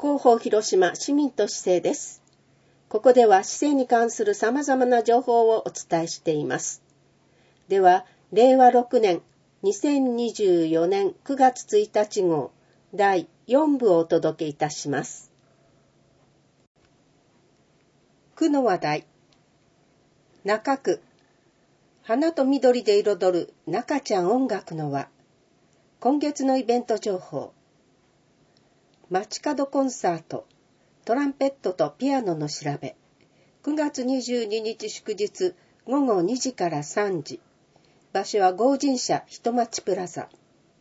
広報広島市民と市政です。ここでは市政に関する様々な情報をお伝えしています。では、令和6年2024年9月1日号第4部をお届けいたします。区の話題。中区。花と緑で彩る中ちゃん音楽の輪。今月のイベント情報。街角コンサート。トランペットとピアノの調べ。9月22日祝日午後2時から3時。場所は合人社人町プラザ。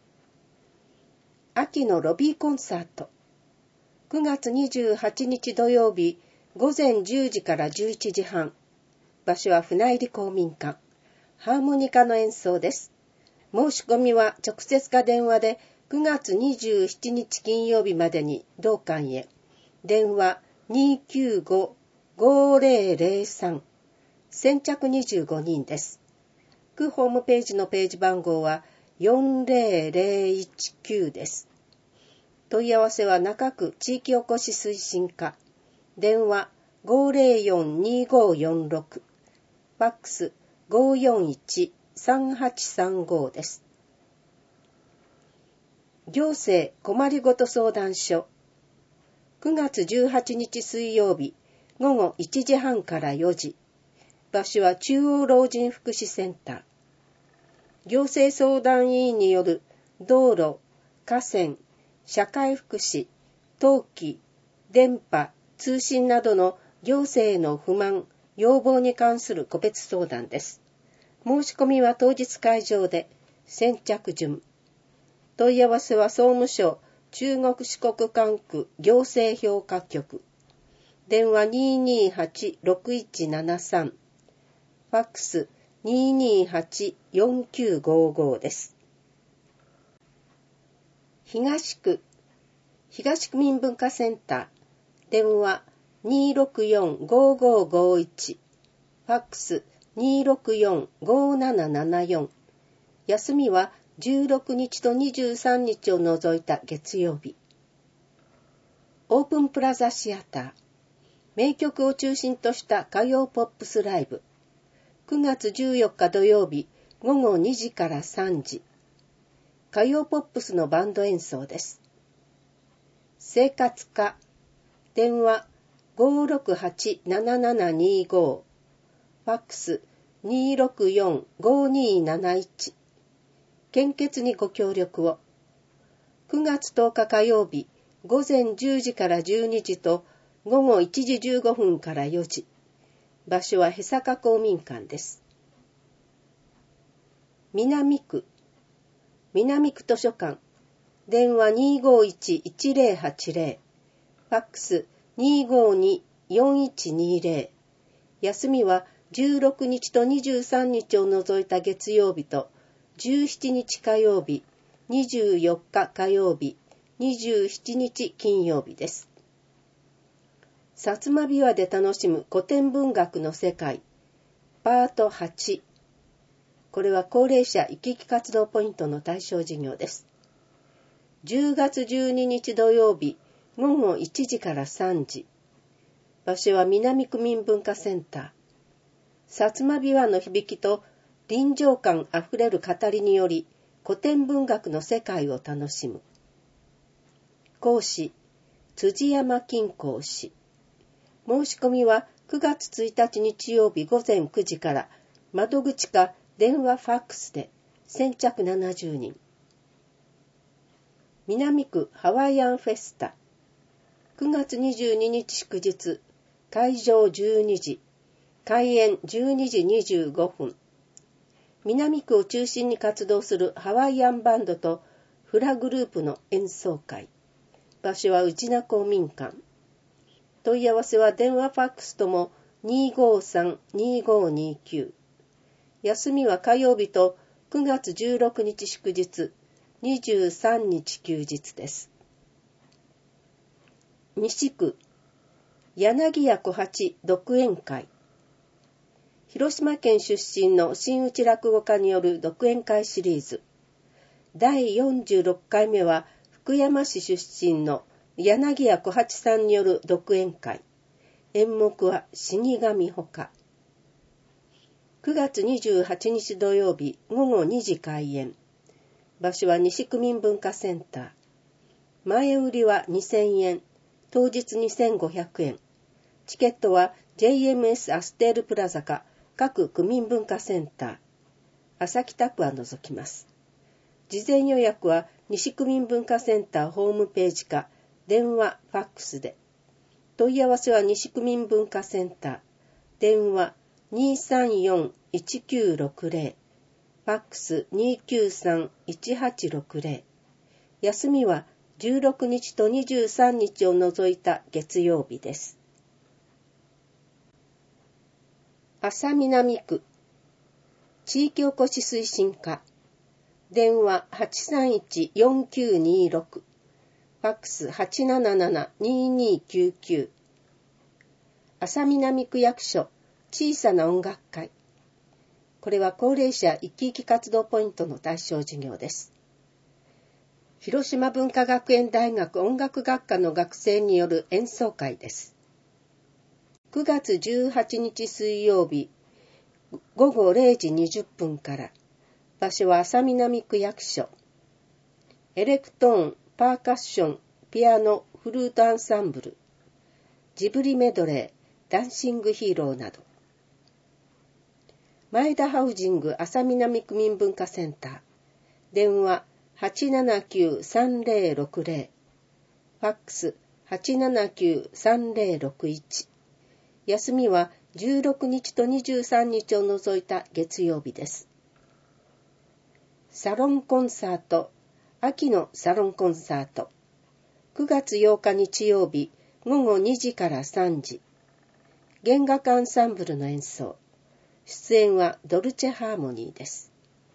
秋のロビーコンサート。9月28日土曜日午前10時から11時半。場所は船入公民館。ハーモニカの演奏です。申し込みは直接か電話で9月27日金曜日までに同館へ。電話 295-5003 先着25人です。区ホームページのページ番号は40019です。問い合わせは中区地域おこし推進課。電話 504-2546 ファックス 541-3835 です。行政困りごと相談所。9月18日水曜日午後1時半から4時。場所は中央老人福祉センター。行政相談委員による道路、河川、社会福祉、登記、電波、通信などの行政への不満、要望に関する個別相談です。申し込みは当日会場で先着順。問い合わせは総務省中国四国管区行政評価局。電話 228-6173 ファックス 228-4955 です。東区民文化センター。電話 264-5551 ファックス 264-5774。休みは16日と23日を除いた月曜日。オープンプラザシアター。名曲を中心とした歌謡ポップスライブ。9月14日土曜日午後2時から3時。歌謡ポップスのバンド演奏です。生活課。電話 568-7725 ファックス 264-5271。献血にご協力を。9月10日火曜日午前10時から12時と午後1時15分から4時。場所はへさか公民館です。南区図書館。電話 251-1080 ファックス 252-4120。休みは16日と23日を除いた月曜日と17日火曜日、24日火曜日、27日金曜日です。薩摩琵琶で楽しむ古典文学の世界パート8。これは高齢者行き来活動ポイントの対象事業です。10月12日土曜日午後1時から3時。場所は南区民文化センター。薩摩琵琶の響きと臨場感あふれる語りにより古典文学の世界を楽しむ。講師辻山金講師。申し込みは9月1日日曜日午前9時から窓口か電話ファックスで先着70人。南区ハワイアンフェスタ。9月22日祝日。会場12時。開演12時25分。南区を中心に活動するハワイアンバンドとフラグループの演奏会。場所は宇品公民館。問い合わせは電話ファックスとも 253-2529。休みは火曜日と9月16日祝日、23日休日です。西区柳家小八独演会。広島県出身の真打ち落語家による独演会シリーズ。第46回目は福山市出身の柳家小八さんによる独演会。演目は死神ほか。9月28日土曜日午後2時開演。場所は西区民文化センター。前売りは2000円、当日2500円。チケットは JMS アステールプラザか各区民文化センター。朝北区は除きます。事前予約は西区民文化センターホームページか電話、ファックスで。問い合わせは西区民文化センター。電話 234-1960。ファックス 293-1860。休みは16日と23日を除いた月曜日です。安佐南区地域おこし推進課。電話 831-4926。ファックス 877-2299。安佐南区役所小さな音楽会。これは高齢者生き生き活動ポイントの対象事業です。広島文化学園大学音楽学科の学生による演奏会です。9月18日水曜日午後0時20分から。場所は安佐南区役所。エレクトーン、パーカッション、ピアノ、フルートアンサンブル、ジブリメドレー、ダンシングヒーローなど。前田ハウジング安佐南区民文化センター。電話 879-3060。ファックス 879-3061。休みは16日と23日を除いた月曜日です。サロンコンサート。秋のサロンコンサート。9月8日日曜日午後2時から3時。弦楽アンサンブルの演奏。出演はドルチェハーモニーです。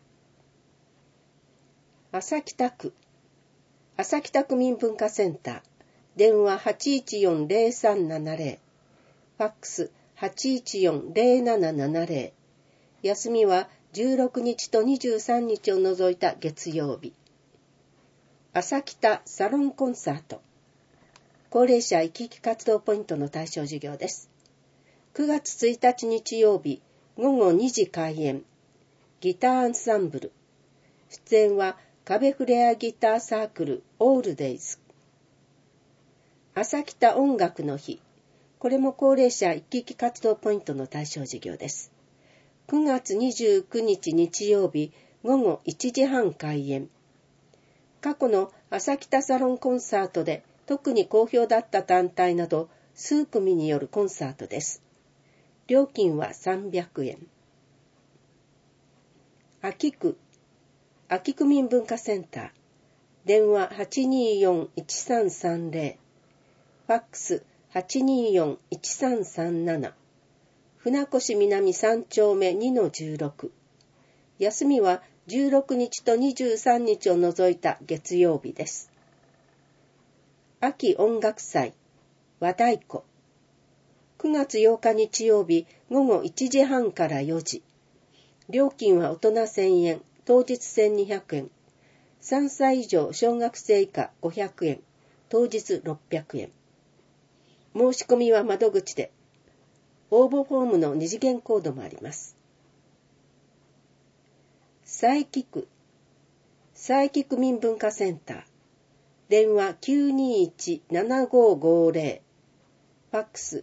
朝北区民文化センター。電話 814-0370。ファックス 814-0770。休みは16日と23日を除いた月曜日。朝北サロンコンサート。高齢者生き生き活動ポイントの対象事業です。9月1日日曜日午後2時開演。ギターアンサンブル。出演は壁フレアギターサークルオールデイズ。朝北音楽の日。これも高齢者生き生き活動ポイントの対象事業です。9月29日日曜日午後1時半開演。過去の朝北サロンコンサートで特に好評だった団体など数組によるコンサートです。料金は300円。秋区民文化センター。電話 824-1330。ファックス 824-1337。船越南3丁目 2-16。休みは16日と23日を除いた月曜日です。秋音楽祭和太鼓。9月8日日曜日午後1時半から4時。料金は大人1000円、当日1200円。3歳以上小学生以下500円、当日600円。申し込みは窓口で。応募フォームの二次元コードもあります。佐伯区民文化センター。電話 921-7550。ファックス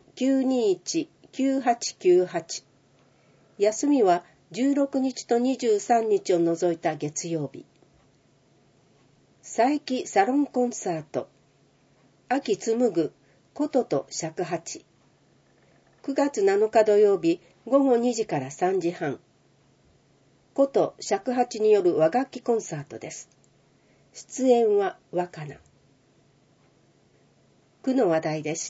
921-9898。休みは16日と23日を除いた月曜日。佐伯サロンコンサート。秋紡ぐ琴と尺八。9月7日土曜日午後2時から3時半。琴尺八による和楽器コンサートです。出演は若菜。区の話題でした。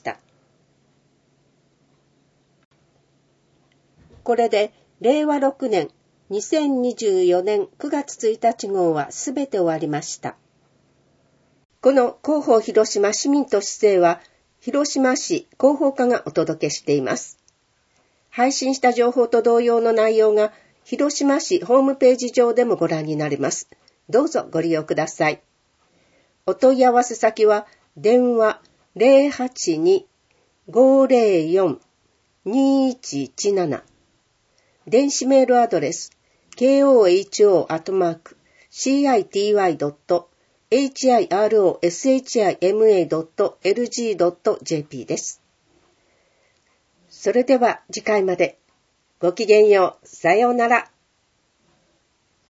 これで令和6年2024年9月1日号はすべて終わりました。この広報広島市民と市政は広島市広報課がお届けしています。配信した情報と同様の内容が広島市ホームページ上でもご覧になれます。どうぞご利用ください。お問い合わせ先は電話 082-504-2117。電子メールアドレス koho.city.hiroshima.lg.jp です。それでは次回まで。ごきげんよう。さようなら。